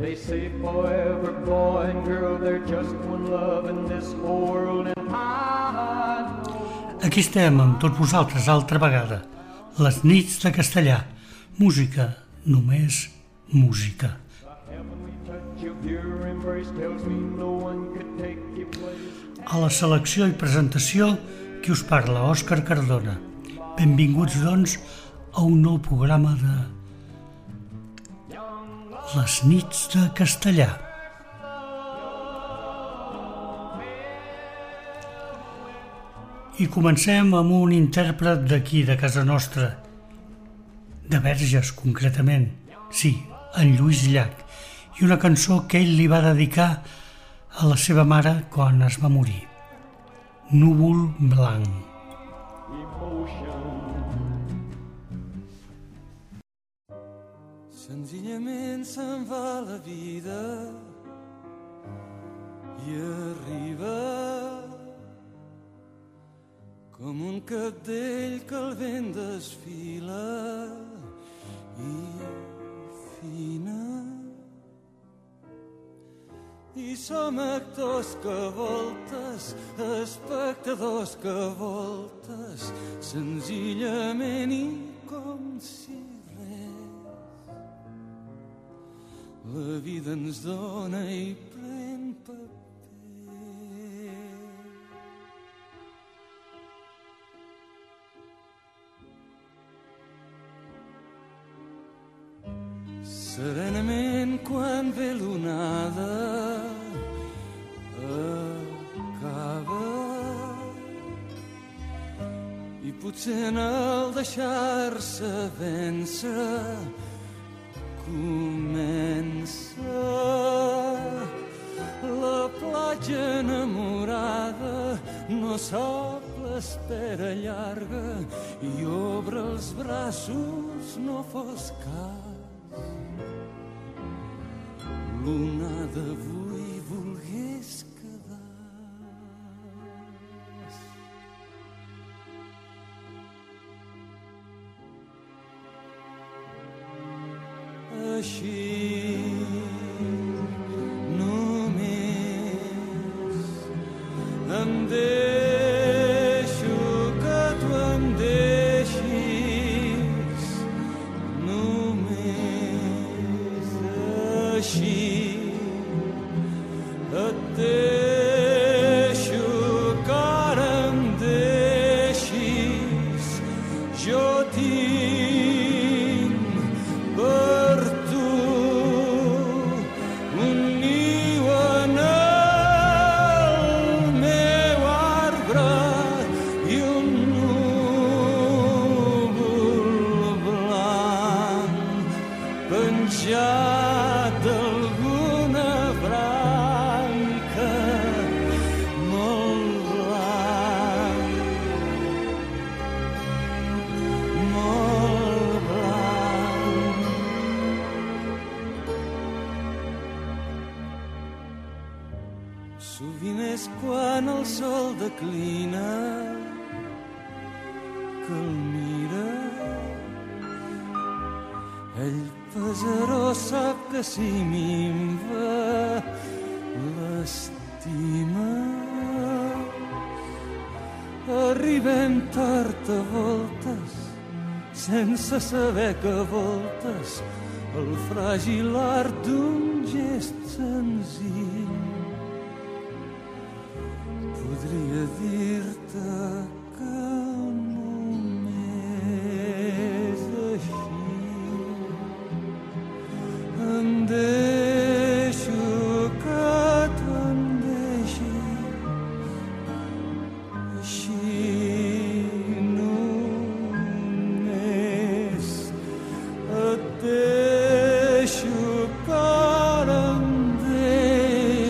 They say forever, boy and girl, they're just one love in this whole world, and I know. Aquí estem amb tots vosaltres altra vegada. Les nits de castellà. Música, només música. A la selecció i presentació, qui us parla, Òscar Cardona. Benvinguts, doncs, a un nou programa de Les nits de castellà. I comencem amb un intèrpret d'aquí, de casa nostra, de Verges, concretament. Sí, en Lluís Llach, i una cançó que ell li va dedicar a la seva mare quan es va morir. Núvol blanc. Senzillament se'n va la vida i arriba com un cabdell que el vent desfila i fina. I som actors que voltes, espectadors que voltes, senzillament i com si la vida ens dona i pren paper. Serenament quan ve l'onada acaba i potser en el deixar-se vèncer comença la platja enamorada, no sap l'espera llarga i obre els braços, no fos cas. L'onada avui volgués quedar. Així només em deixo que tu em deixis, només així et deixo que ara em deixis, jo tinc per un niu en el meu arbre i un núvol blanc penjat d'alguna branca, molt blanc, molt blanc. Sovint és quan el sol declina que el mira. Ell pesarós sap que si minva l'estima. Arribem tard a voltes sense saber que voltes el fràgil art d'un gest senzill. Podria dir-te que només així em deixo que tu em deixis, així només et deixo que ara em deixis.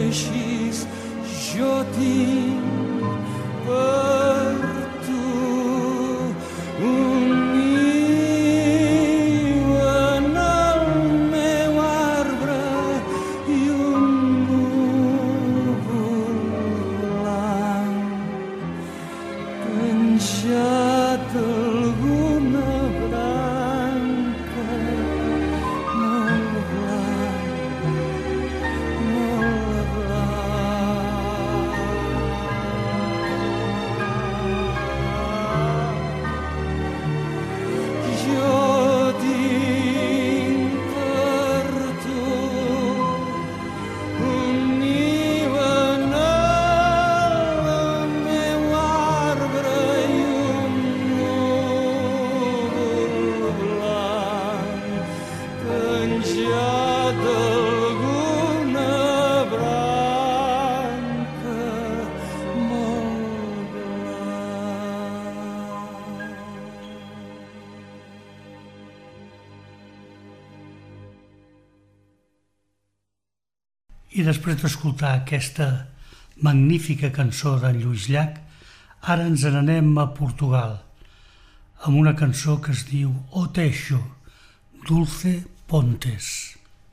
I després d'escoltar aquesta magnífica cançó d'en Lluís Llach, ara ens n'anem a Portugal, amb una cançó que es diu O Teixo, Dulce Pontes.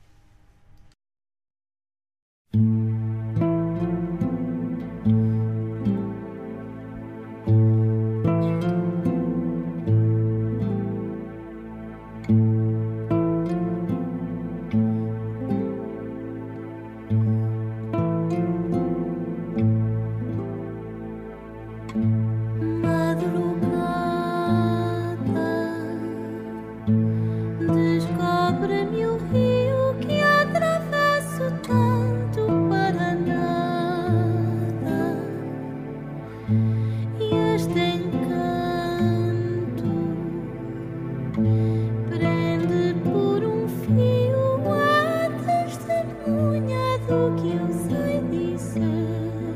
Descobre-me o rio que atravesso tanto para nada, e este encanto prende por um fio a testemunha do que eu sei dizer.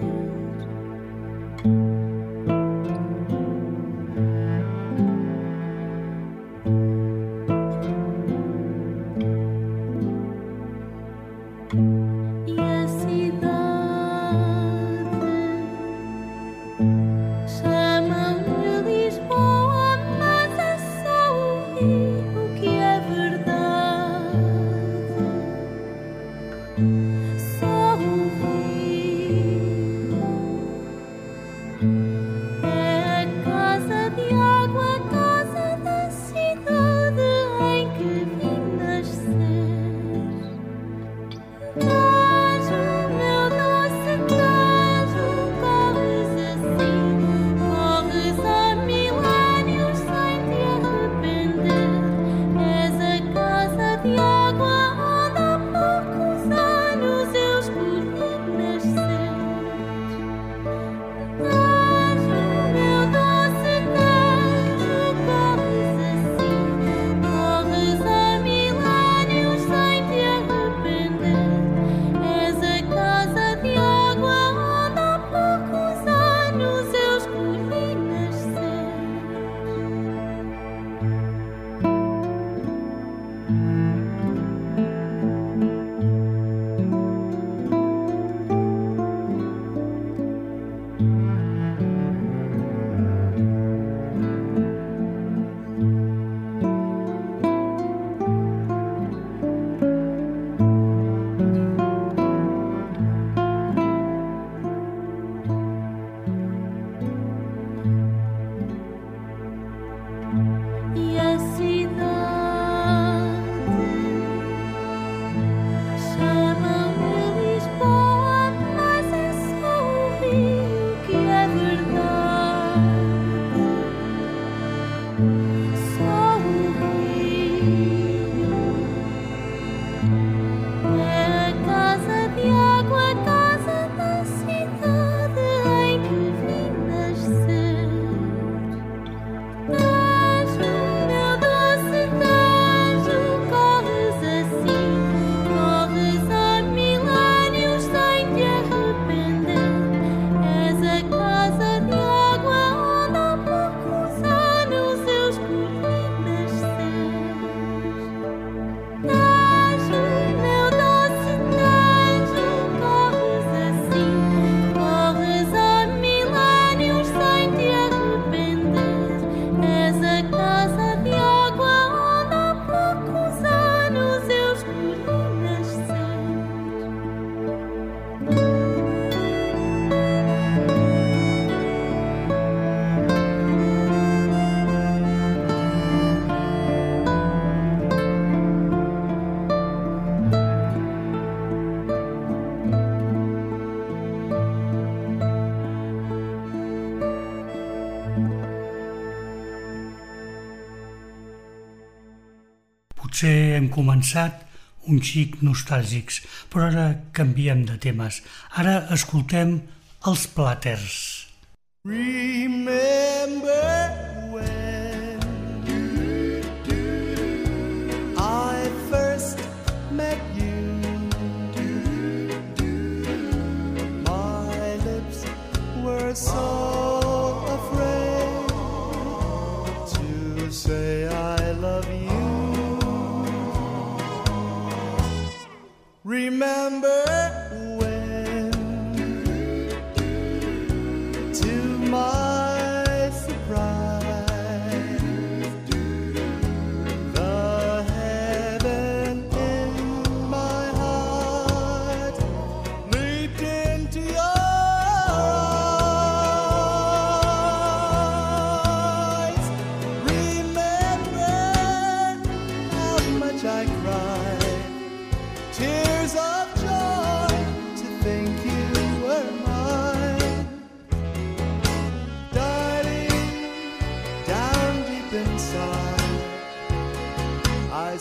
Potser hem començat un xic nostàlgics, però ara canviem de temes. Ara escoltem els Platters. Remember when I first met you? My lips were so afraid to say I love you. Remember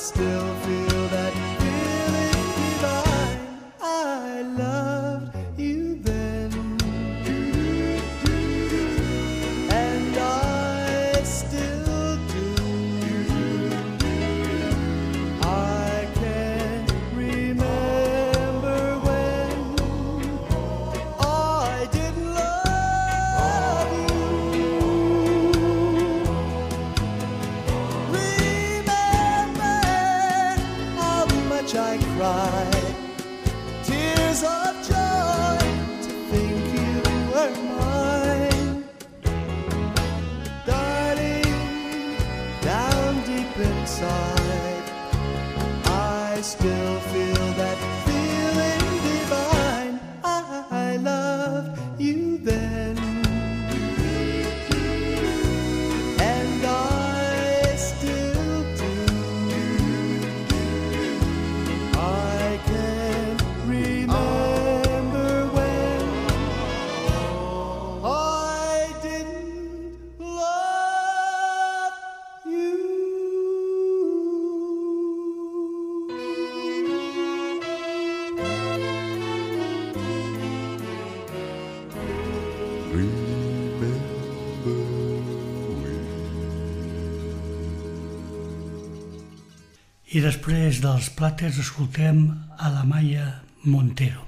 still feel that feeling divine. I loved you then, and I still do. I can't remember when I didn't love you. Remember how much I cried, tears of joy to think you were mine. Darling, down deep inside, I still feel that feeling divine. I loved you then, and I still do. I can't remember when I didn't love you. I després dels Platters escoltem a la Maya Montero.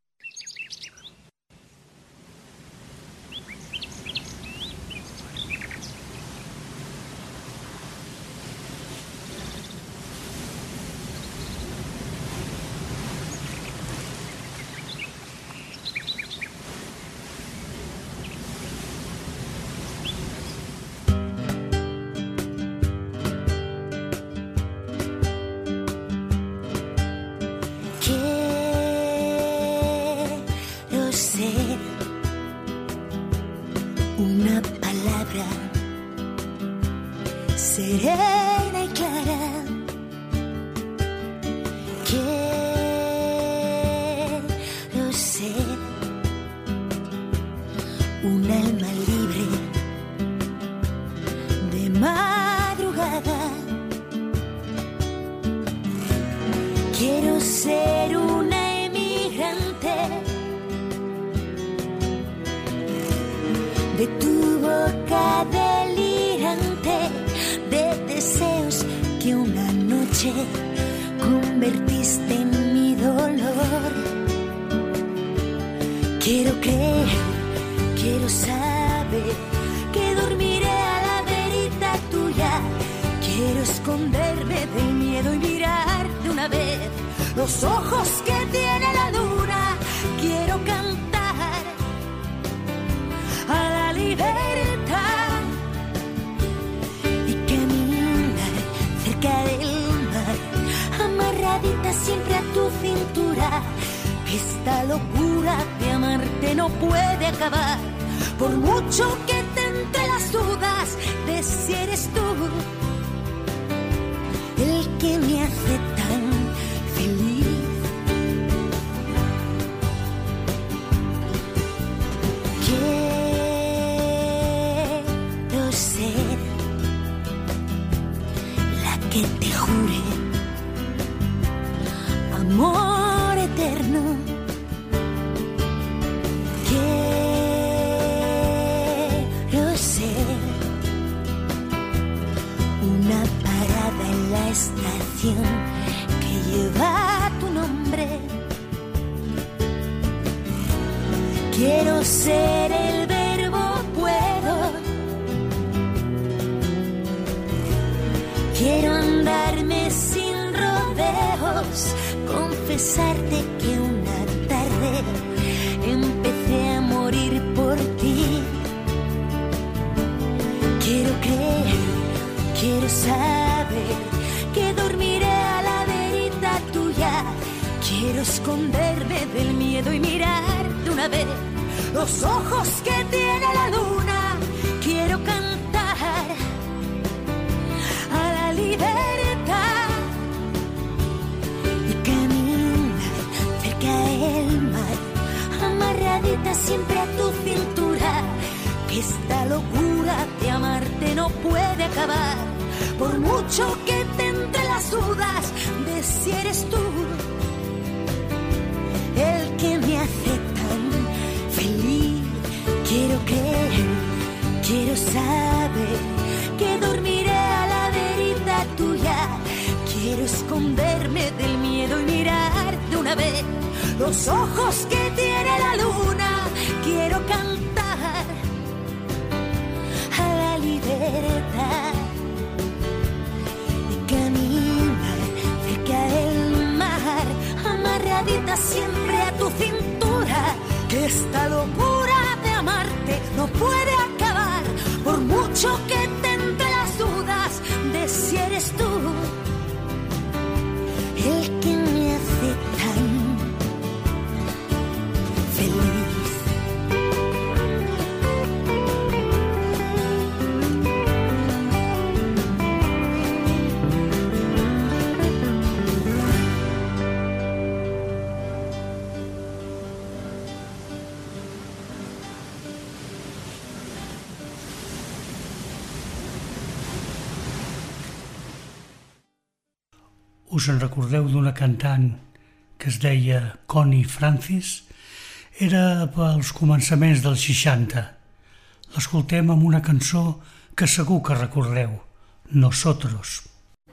Quiero ser una palabra serena y clara. Quiero ser un alma libre de madrugada. Quiero ser una emigrante de tu boca delirante, de deseos que una noche convertiste en mi dolor. Quiero creer, quiero saber que dormiré a la verita tuya. Quiero esconderme del miedo y mirar de una vez los ojos que tiene la luna. Quiero cantar a la libertad y caminar cerca del mar, amarradita siempre a tu cintura. Esta locura de amarte no puede acabar, por mucho que te entre las dudas de si eres tú el que me hace tan feliz. Quiero ser la que te jure amor eterno. Quiero ser una parada en la estación que lleva tu nombre. Quiero ser el verbo puedo. Quiero andarme sin rodeos, confesarte que una tarde empecé a morir por ti. Quiero creer, quiero saber que dormiré a la verita tuya. Quiero esconderme del miedo y mirar de una vez los ojos que tiene la luna. Quiero cantar a la libertad y caminar cerca del mar, amarradita siempre a tu cintura. Que esta locura de amarte no puede acabar, por mucho que te entre las las dudas de si eres tú el que me hace tan feliz. Quiero creer, quiero saber que dormiré a la verita tuya. Quiero esconderme del miedo y mirar de una vez los ojos que tiene la luna. Quiero cantar a la libertad y caminar cerca del mar, amarradita siempre a tu cintura. Que esta locura de amarte no puede acabar, por mucho que te entre las dudas de si eres tú el que me hace tan feliz. Us en recordeu d'una cantant que es deia Connie Francis? Era pels començaments dels 60. L'escoltem amb una cançó que segur que recordeu, Nosotros.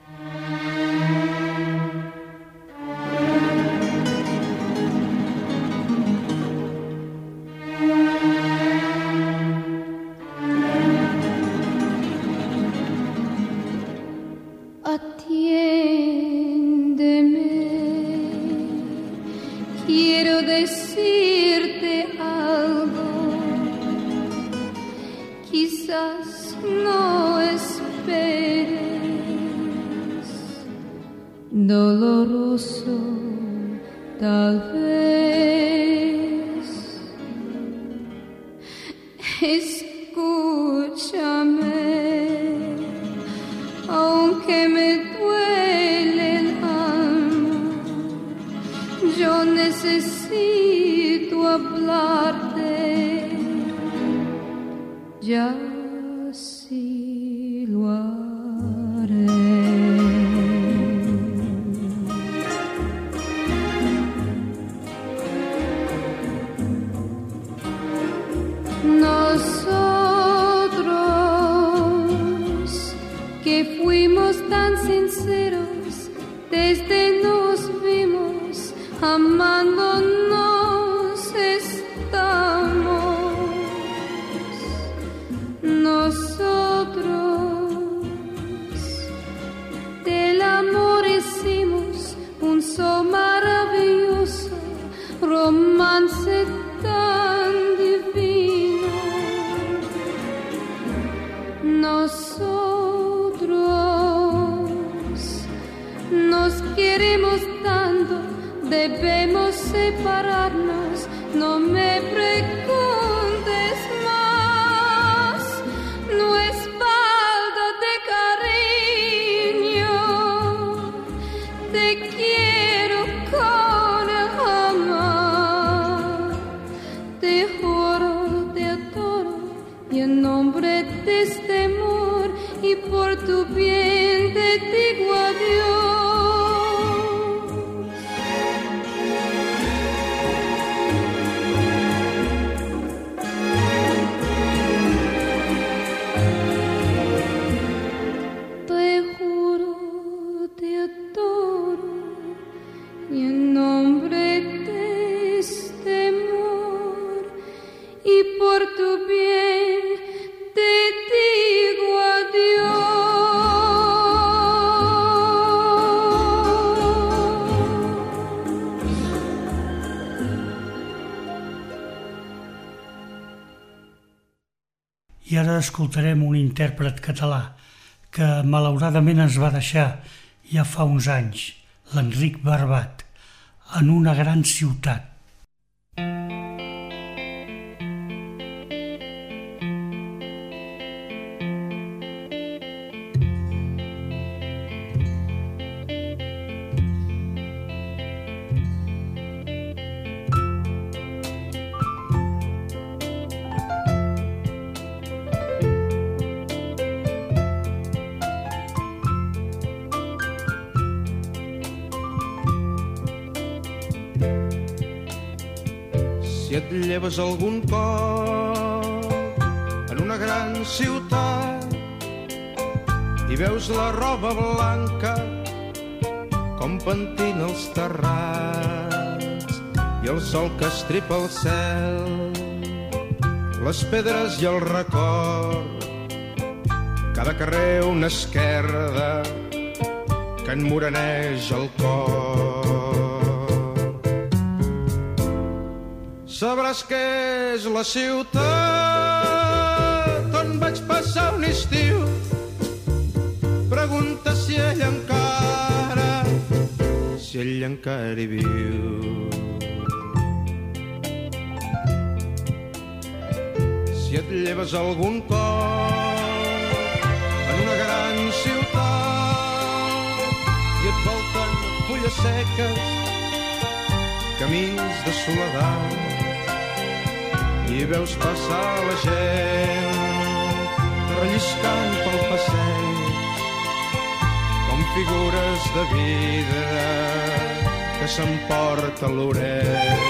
Quiero decirte algo, quizás no esperes, doloroso tal vez. Escúchame, aunque me duele el alma, yo necesito hablarte, ya sí lo haré. Nosotros que fuimos tan sinceros desde nos vimos, amándonos estamos. Nosotros del amor hicimos un so maravilloso, romance tan divino. Nosotros nos queremos tanto, debemos separarnos, no me preguntes más, no es falta de cariño, te quiero con el amor, te juro, te adoro, y en nombre de este amor y por tu bien te digo adiós. Te juro, te adoro, y en nombre de este amor y por tu bien te digo adiós. I ara escoltarem un intèrpret català que malauradament ens va deixar ja fa uns anys, l'Enric Barbat, En una gran ciutat. et lleves algun cop en una gran ciutat i veus la roba blanca com pentina els terrats i el sol que estripa el cel, les pedres i el record, cada carrer una esquerda que enmoreneix el cor. Sabràs què és la ciutat on vaig passar un estiu. Pregunta si ell encara hi viu. Si et lleves algun cop en una gran ciutat i et volten fulles seques, camins de soledat i veus passar la gent relliscant pel passeig com figures de vidre que s'emporta l'orell.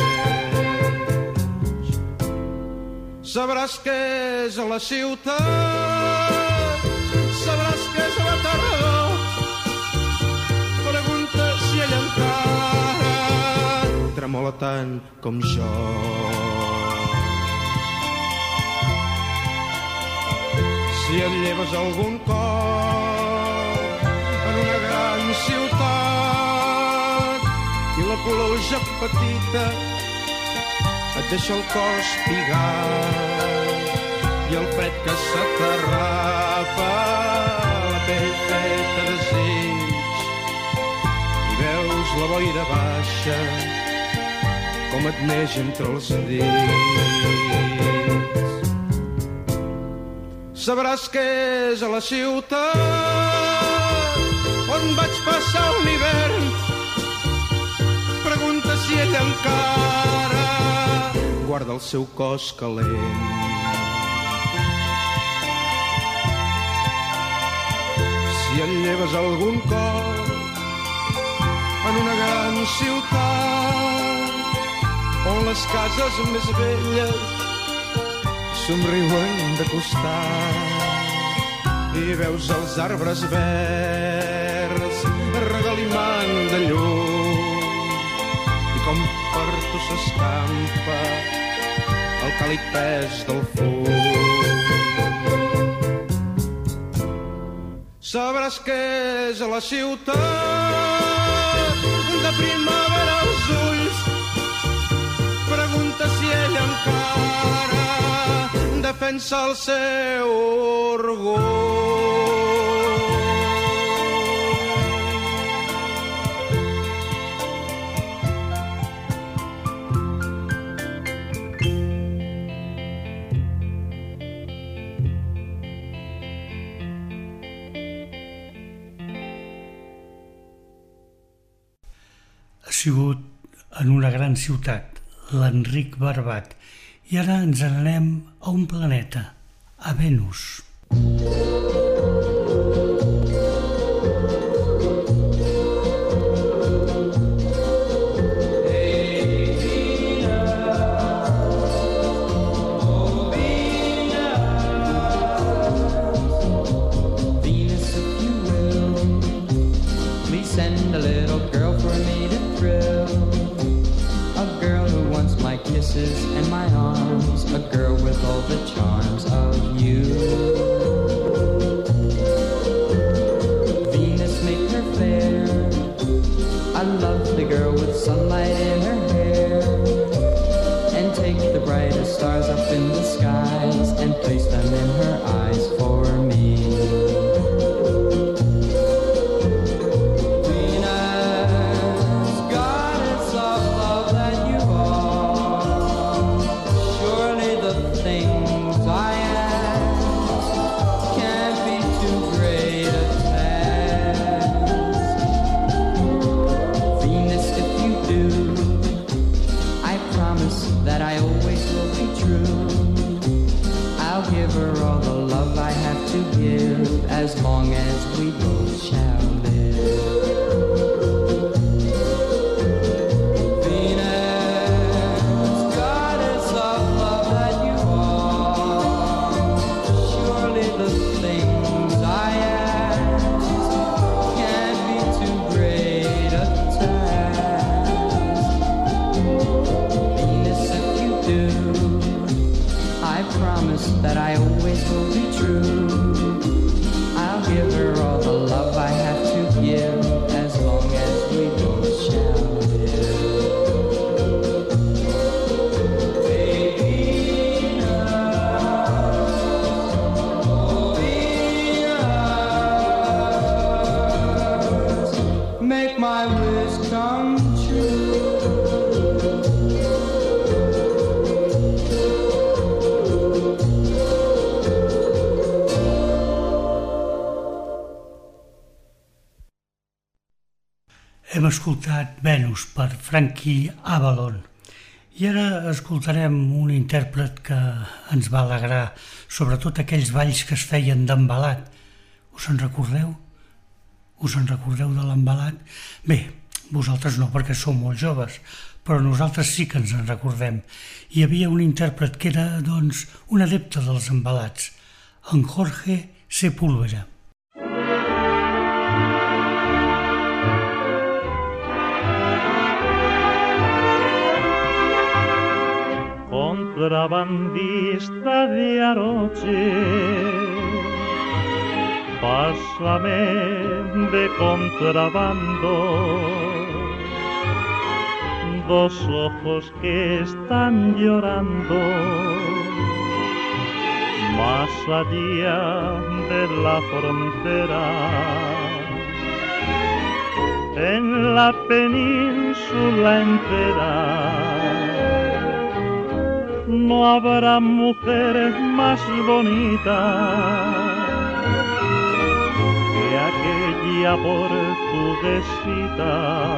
Sabràs què és a la ciutat, sabràs què és a la tardor. Pregunta si ell encara tremola tant com jo. Si et lleves algun cop en una gran ciutat i la pluja petita et deixa el cor espigat i el fred que s'aterrapa la pell feta de desig i veus la boira baixa com et neix entre els dits. Sabràs què és a la ciutat on vaig passar un hivern. Pregunta si ell encara guarda el seu cos calent. Si et lleves algun cop en una gran ciutat on les cases més velles somriuen de costat i veus els arbres verds regalimant de llum i com per tu s'escampa el càlid pes del fum. Sabràs què és a la ciutat de primavera als ulls. Pregunta si ell encara defensa el seu orgull. Ha sigut en una gran ciutat, l'Enric Barbat, i ara ens n'anem a un planeta, a Venus. Send a little girl for me to thrill. A girl who wants my kisses and my arms. A girl with all the charms of you. Venus, make her fair. I love the girl with sunlight in her hair. And take the brightest stars up in the skies and place them in her eyes for me. As long as we both shall live. Venus, God I always will be true. I'll give her all the love I have to give, as long as we both shall live. Baby, make my wish come true. Hem escoltat Venus per Frankie Avalon i ara escoltarem un intèrpret que ens va alegrar, sobretot aquells balls que es feien d'embalat. Us en recordeu? Us en recordeu de l'embalat? Bé, vosaltres no, perquè sou molt joves, però nosaltres sí que ens en recordem. Hi havia un intèrpret que era, doncs, un adepte dels embalats, en Jorge Sepúlveda. Contrabandista de Aroche, pásame de contrabando, dos ojos que están llorando, más allá de la frontera, en la península entera. No habrá mujer más bonita que aquella portuguesita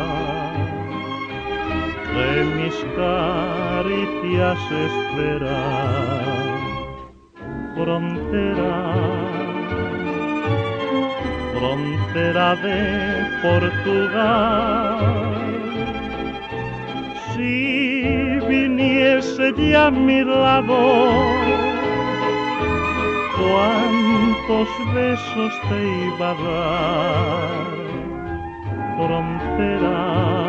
que mis caricias espera. Frontera, frontera de Portugal, si viniese ya a mi lado, cuántos besos te iba a dar. Frontera,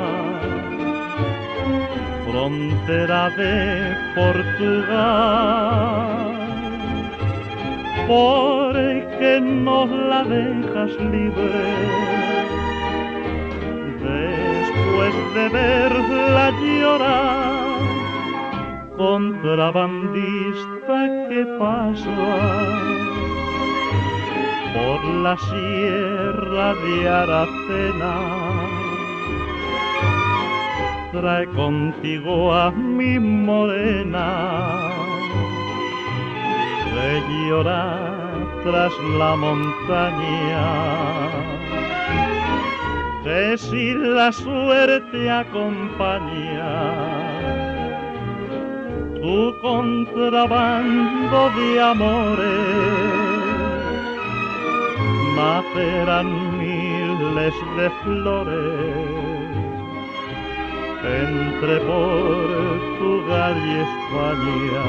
frontera de Portugal, ¿por qué no la dejas libre? Después de verla llorar, contrabandista que pasa por la sierra de Aracena, trae contigo a mi morena que llora tras la montaña, que si la suerte acompaña tu contrabando de amores, nacerán miles de flores entre Portugal y España.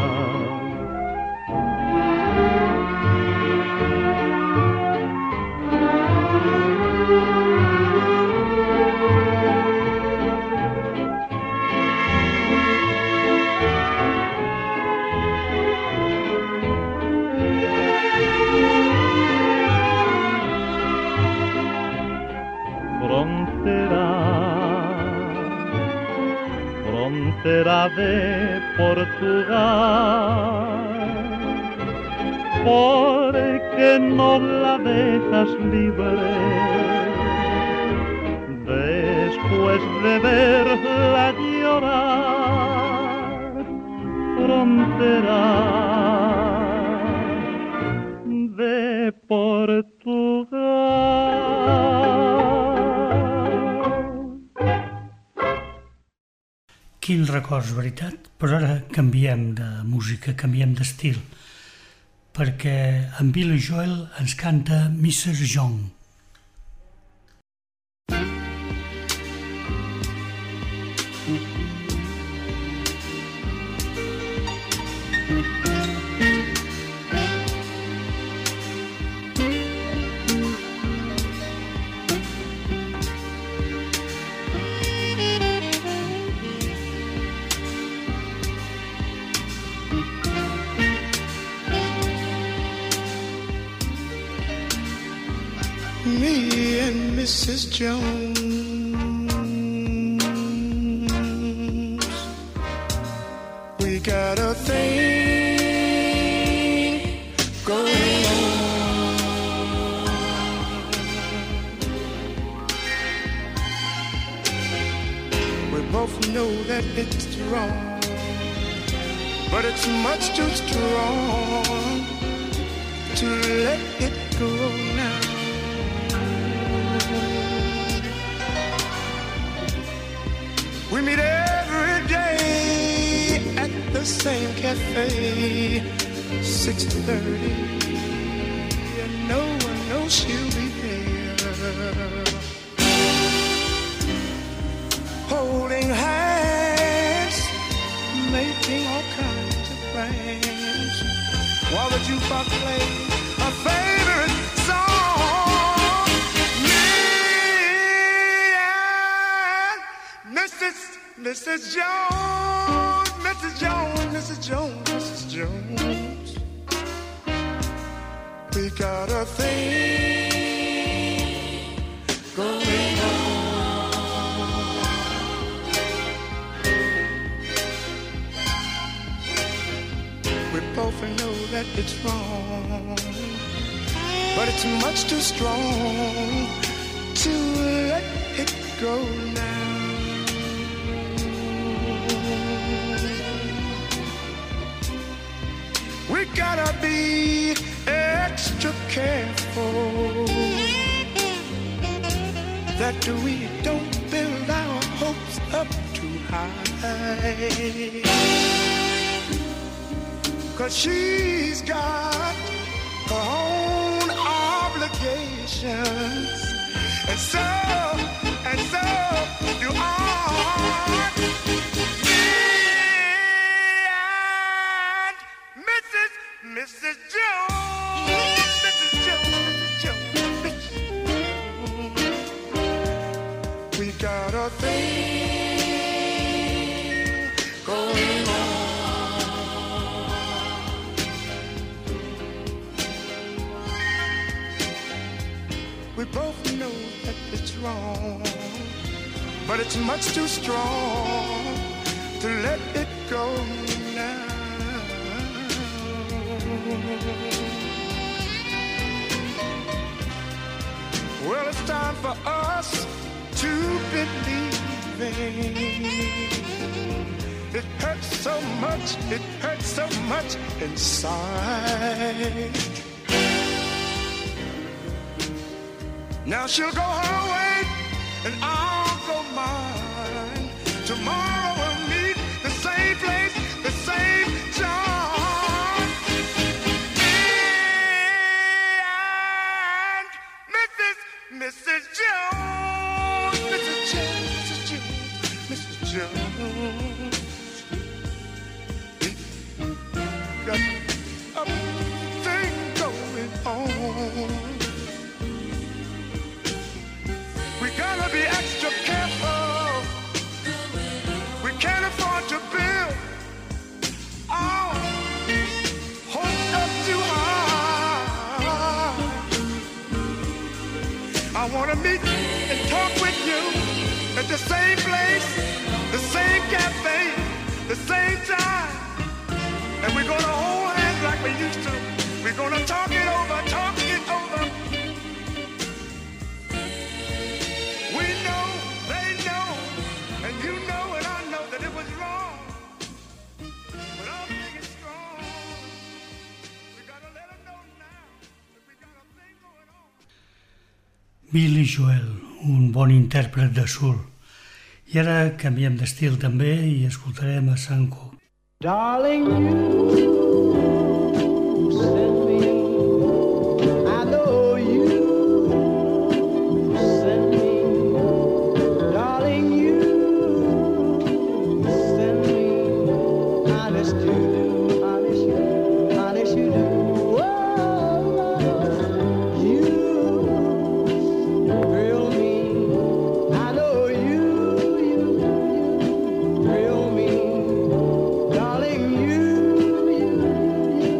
Frontera de Portugal, ¿por qué no la dejas libre? Después de verla llorar, frontera de Portugal. Quins records, veritat? Però ara canviem de música, canviem d'estil, perquè en Billy Joel ens canta Mrs. Young. me and Mrs. Jones. We got a thing going on. We both know that it's wrong, but it's much too strong to let it go now. We meet every day at the same cafe, 6:30, and no one knows she'll be there. Holding hands, making all kinds of plans, while the jukebox plays a favorite song. Me and Mrs. Jones, Mrs. Jones, Mrs. Jones, Mrs. Jones. We got a thing going on. We both know that it's wrong, but it's much too strong to let it go now. We gotta be extra careful that we don't build our hopes up too high, 'cause she's got her own obligations, and so do I. Mrs. Jones, Mrs. Jones, Mrs. Jones, we got a thing going on. We both know that it's wrong, but it's much too strong to let it go now. Well, it's time for us to believe. It hurts so much inside. Now she'll go her way and I'll go mine. Tomorrow we'll meet the same place, the same time. Mrs. Jones, Mrs. Jones, Mrs. Jones, Mrs. Jones. Got a thing going on. We gotta be extra careful. We can't afford to build our hopes up too high. I wanna meet and talk with you at the same place, the same cafe, the same time. And we're gonna hold hands like we used to. We're gonna talk it over, talk it over. We know, they know, and you know and I know that it was wrong. But our thing is strong. We gotta let them know now that we got a thing going on. Billy Joel, un bon intèrpret de soul. I ara canviem d'estil també i escoltarem a Sam Cooke. Darling, you sent me, I know you sent me. Darling, you sent me, honest you do, honest you do, honest you do. You thrill me, I know you thrill me. Darling, you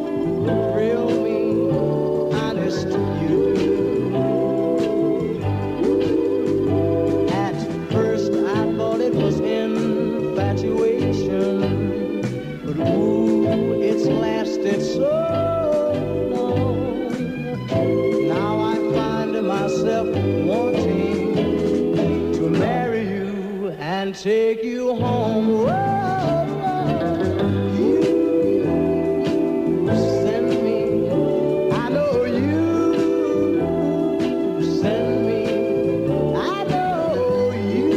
and take you home. Whoa, you send me, I know you send me, I know you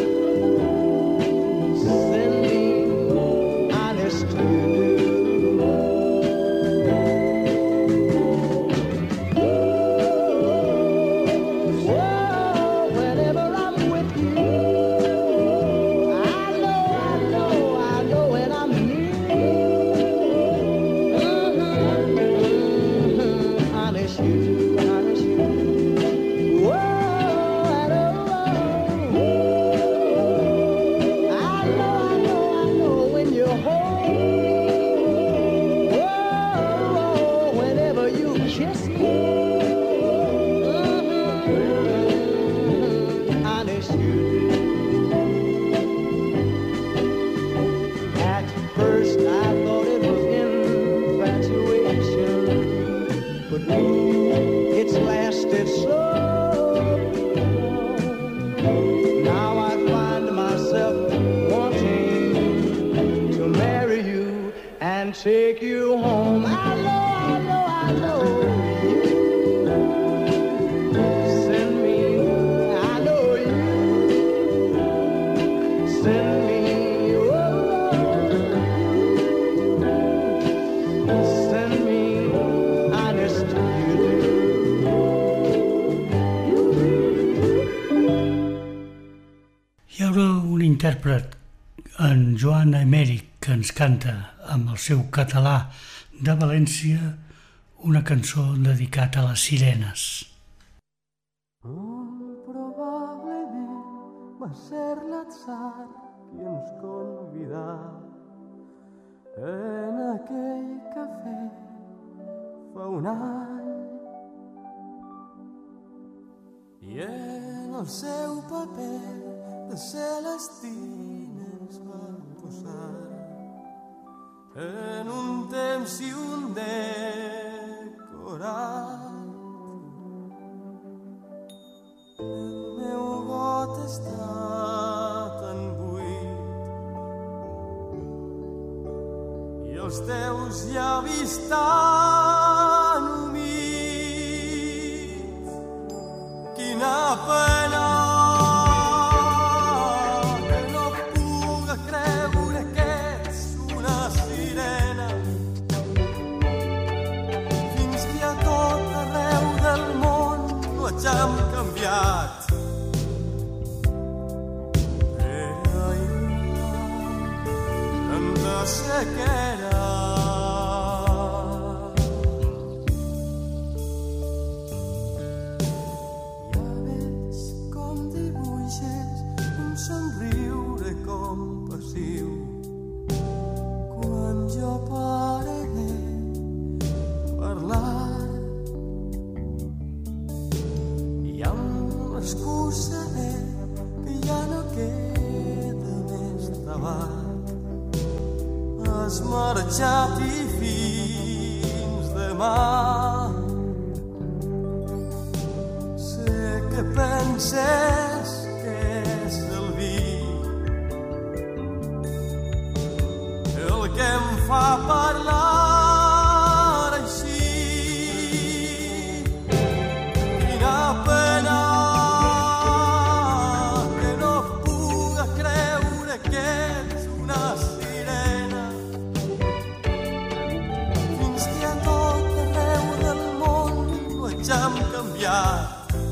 send me, honest you do. Whoa, whenever I'm with you, I know when I'm near. Honest you do, honest you do. Whoa, I know when you're home. Whoa, whenever you kiss me. Honest you do. At first I thought it was infatuation, but it's lasted so long. Now I find myself wanting to marry you and take you home. I know you send me, I know you send me, send me, honest you Hi haurà un intèrpret, en Joan Emèric, que ens canta amb el seu català de València una cançó dedicada a les sirenes. Probablement va ser l'atzar qui ens convidà en aquell cafè fa un any, i en el seu paper de Celestina ens va posar en un temps i un decorat. El meu got està tan buit i els teus llavis tan humits. Quina pena que no puga creure que ets una sirena, fins que a tot arreu del món no hagem canviat. Tanta sequera. Ja veig com dibuixes un somriure compassiu quan jo pare de parlar, i amb l'excusa que ja no queda més tabac has marxat i fins demà. Sé que penses que és el vi el que em fa parlar així. Quina pena que no puga creure que ets una sirena, fins que a tot arreu del món no hagem canviat.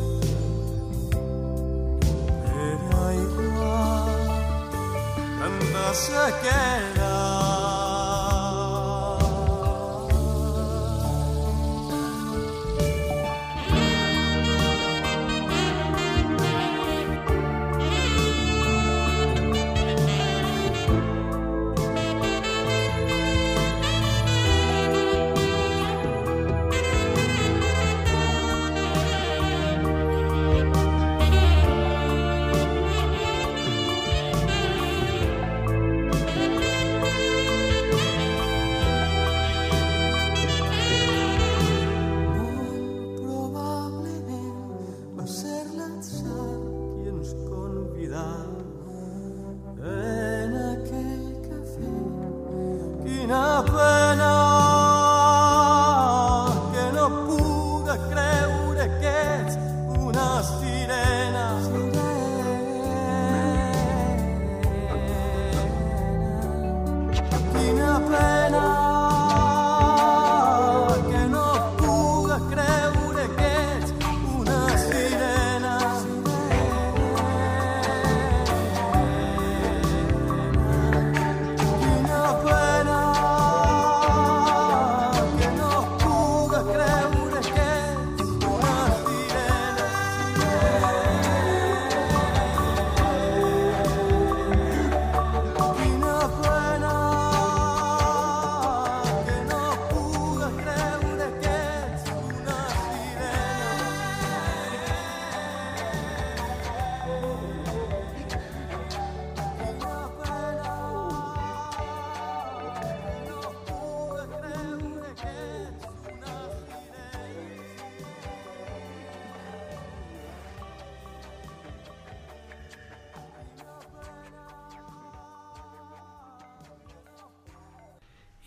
Era igual, tanta sequera.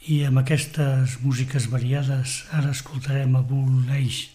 I amb aquestes músiques variades ara escoltarem a Bull Eish.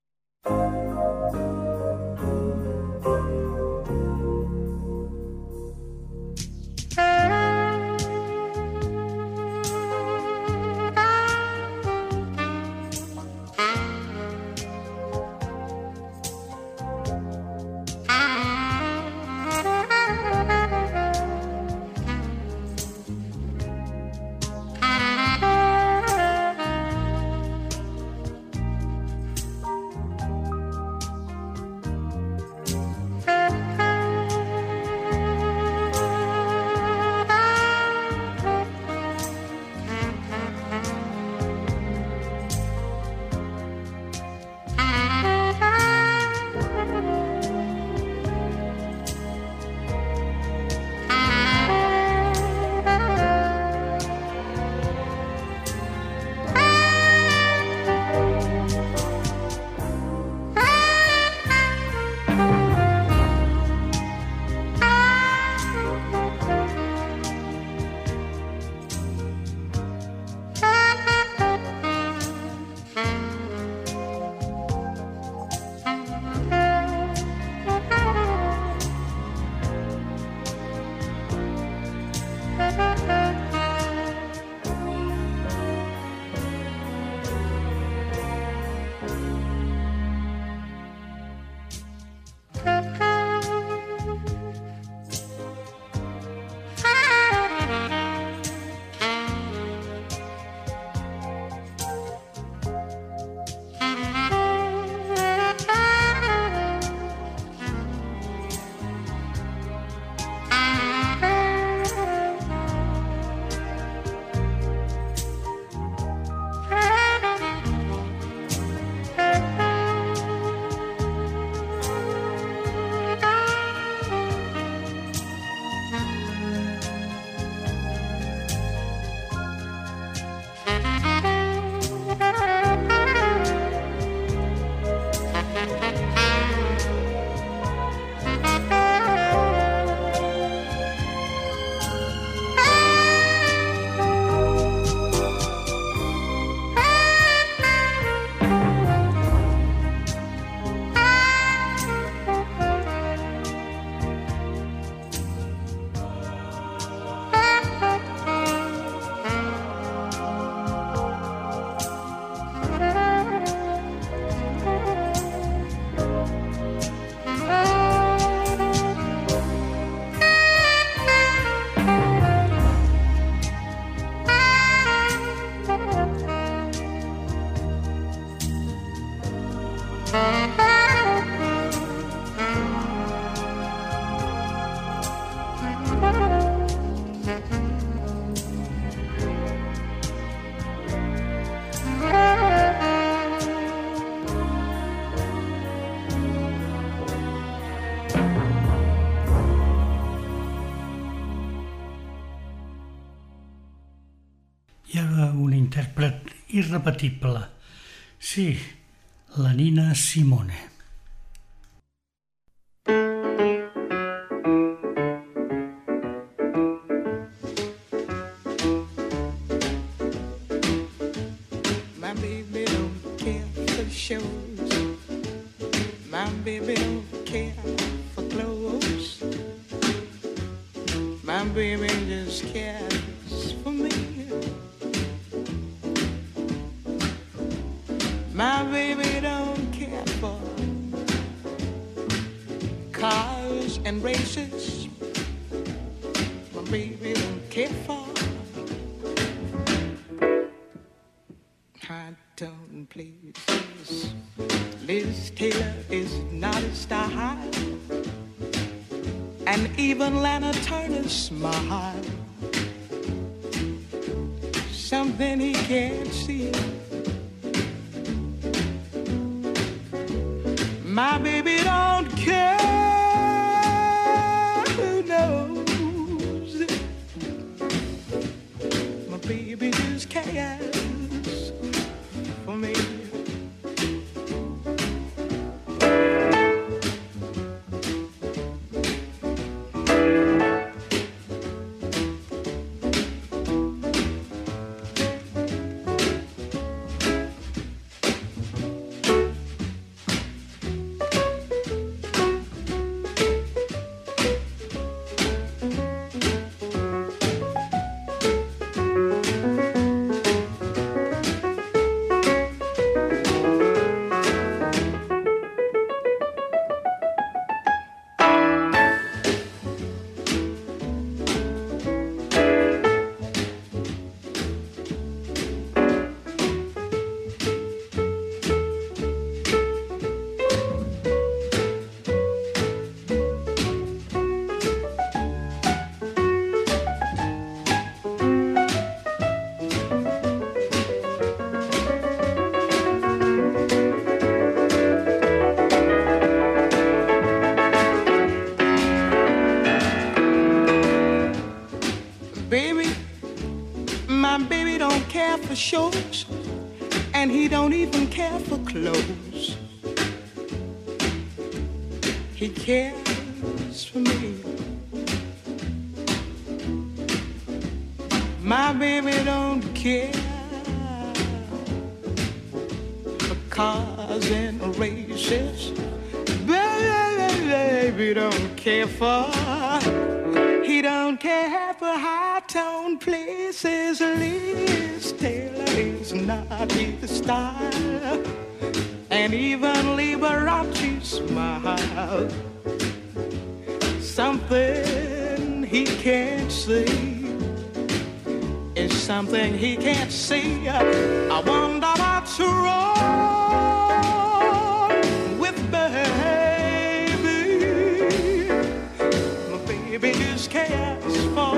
Hi ha un intèrpret irrepetible. Sí, la Nina Simone. My baby don't care for shows. My baby don't care for clothes. My baby just cares for me. My baby don't care for cars and races. My baby don't care for high-tone places. Liz Taylor is not a style, and even Lana Turner's smile, something he can't see. My baby don't care who knows. My baby just cares for me. shores, and he don't even care for clothes. He cares for me. My baby don't care for cars and races. Baby don't care for. He don't care for high-tone places. Liz Taylor is not his style, and even Liberace smile. Something he can't see is something he can't see. I wonder what's wrong with baby. My baby just cares for.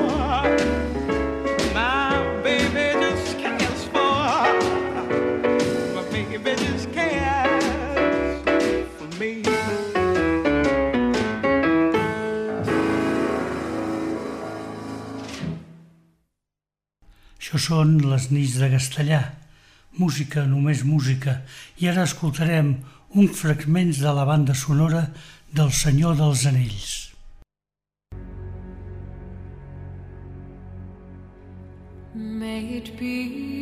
My baby just cares for. My baby just cares for me. Això són les nits de Castellà, música, només música, i ara escoltarem un fragment de la banda sonora del Senyor dels Anells. May it be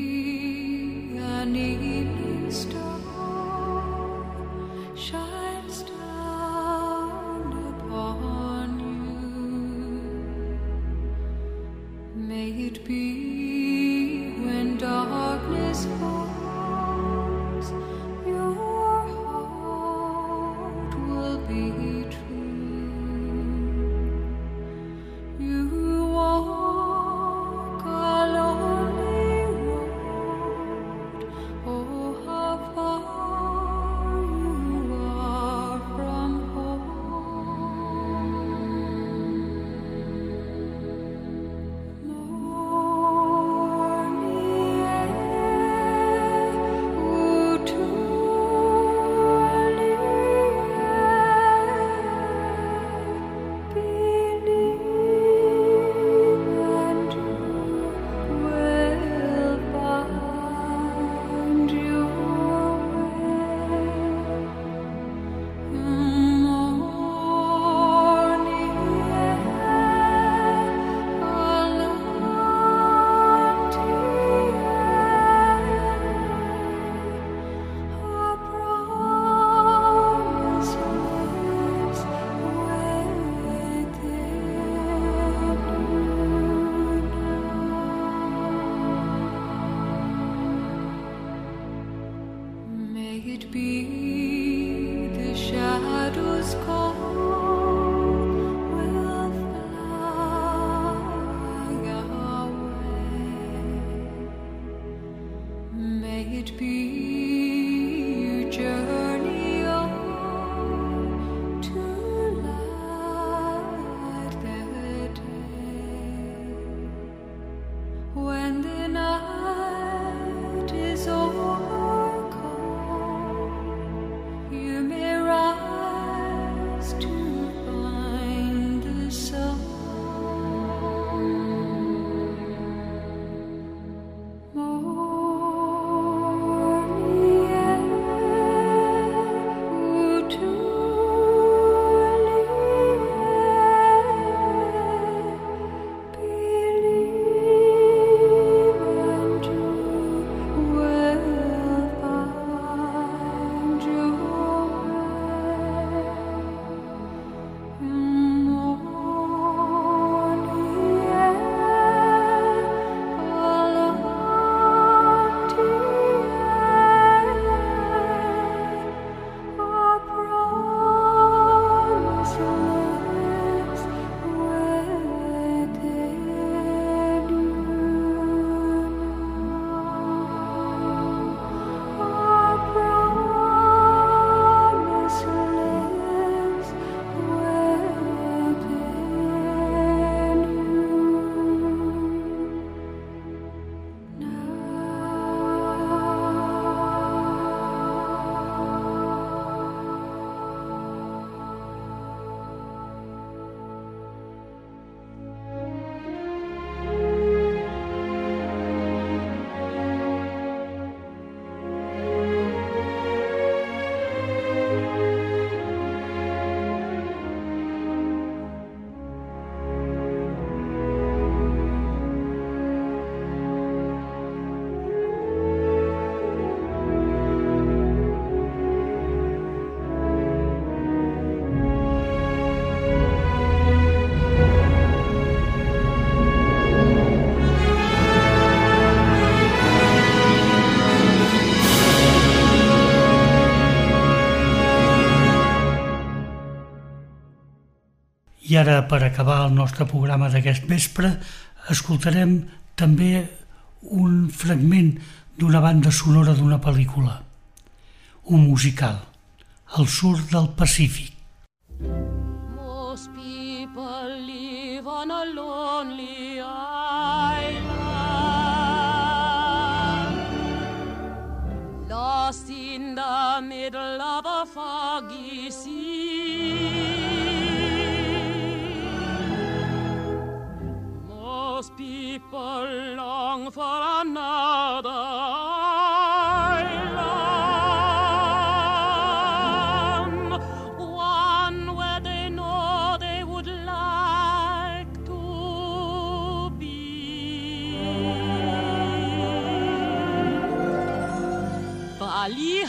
an evening star shines down upon you. May it be when darkness falls, your heart will be true. You walk a lonely road, oh how far you are from home. I ara, per acabar el nostre programa d'aquest vespre, escoltarem també un fragment d'una banda sonora d'una pel·lícula, un musical, El Surf del Pacífic. Most people live on a lonely island, lost in the middle of a foggy sea. Most people long for another island, one where they know they would like to be. Bali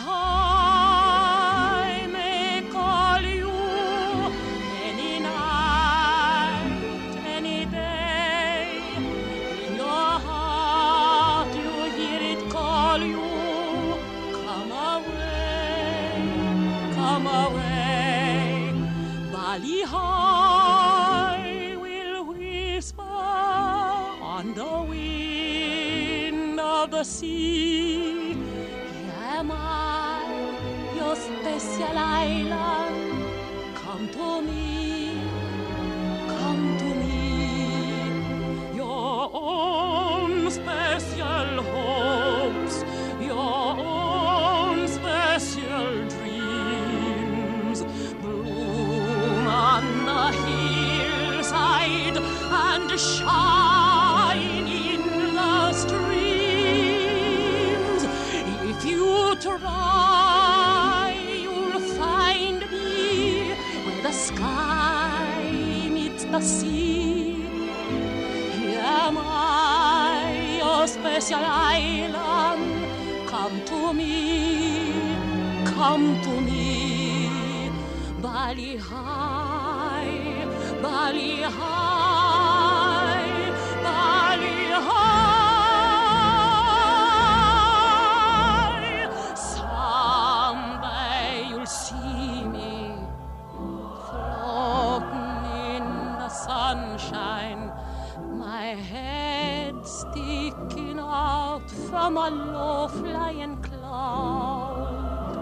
High may call you any night, any day. In your heart you hear it call you. Come away, come away. Bali High will whisper on the wind of the sea. Here am I, your special island. Come to me, come to me. Your own special hopes, your own special dreams bloom on the hillside and shine in the streams. If you try, you'll find me where the sky meets the sea. Here am I, your special island. Come to me, come to me. Bali High, Bali High, Bali High. Someday you'll see me floating in the sunshine, my head sticking out from a low-flying cloud.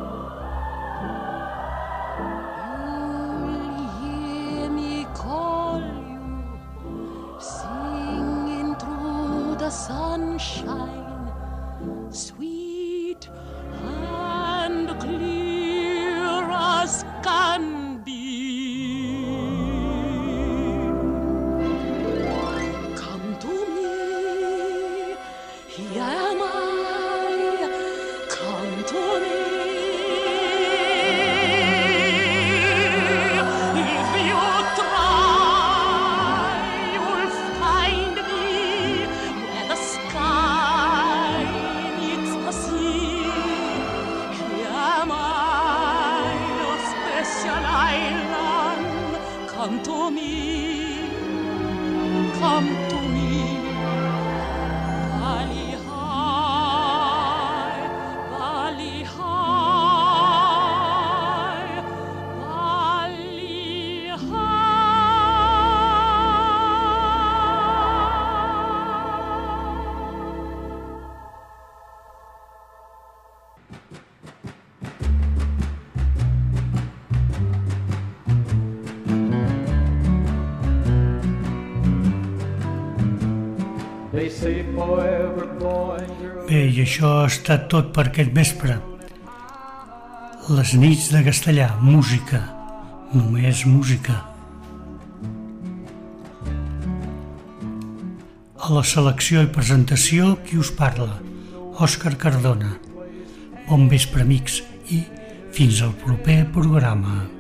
You'll hear me call you, singing through the sunshine, sweet and clear as can be. Come to me, here am I. Come to me. If you try, you'll find me where the sky meets the sea. Here am I, your special island. Come to me, come to me. Bali High, Bali High, Bali They say forever, boy and girl. Bé, i això ha estat tot per aquest vespre. Les nits de Castellà, música, només música. A la selecció i presentació, qui us parla? Òscar Cardona. Bon vespre, amics, i fins al proper programa.